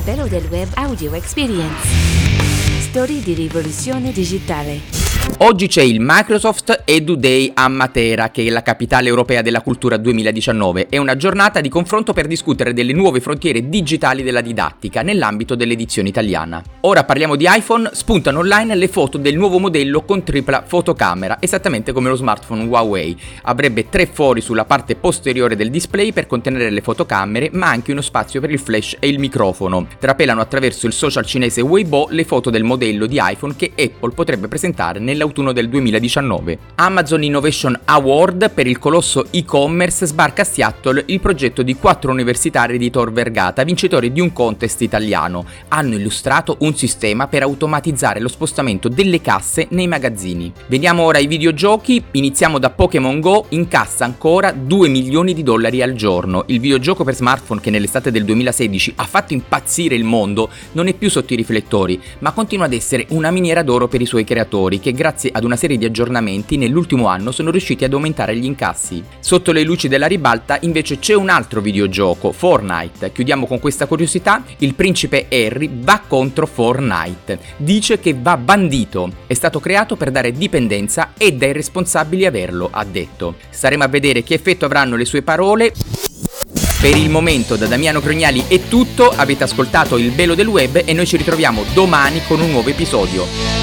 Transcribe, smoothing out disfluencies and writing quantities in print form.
Velo del Web Audio Experience. Storie di rivoluzione digitale. Oggi c'è il Microsoft Edu Day a Matera, che è la capitale europea della cultura 2019. È una giornata di confronto per discutere delle nuove frontiere digitali della didattica nell'ambito dell'edizione italiana. Ora parliamo di iPhone, spuntano online le foto del nuovo modello con tripla fotocamera, esattamente come lo smartphone Huawei. Avrebbe 3 fori sulla parte posteriore del display per contenere le fotocamere, ma anche uno spazio per il flash e il microfono. Trapelano attraverso il social cinese Weibo le foto del modello di iPhone che Apple potrebbe presentare nell'autunno del 2019. Amazon Innovation Award per il colosso e-commerce sbarca a Seattle il progetto di 4 universitari di Tor Vergata, vincitori di un contest italiano. Hanno illustrato un sistema per automatizzare lo spostamento delle casse nei magazzini. Veniamo ora ai videogiochi, iniziamo da Pokémon Go, incassa ancora $2 milioni al giorno. Il videogioco per smartphone che nell'estate del 2016 ha fatto impazzire il mondo non è più sotto i riflettori, ma continua ad essere una miniera d'oro per i suoi creatori, che grazie ad una serie di aggiornamenti nell'ultimo anno sono riusciti ad aumentare gli incassi. Sotto le luci della ribalta invece c'è un altro videogioco, Fortnite. Chiudiamo con questa curiosità: il principe Harry va contro Fortnite, dice che va bandito, è stato creato per dare dipendenza e dai responsabili averlo, ha detto. Staremo a vedere che effetto avranno le sue parole. Per il momento da Damiano Crognali è tutto, avete ascoltato Il Velo del Web e noi ci ritroviamo domani con un nuovo episodio.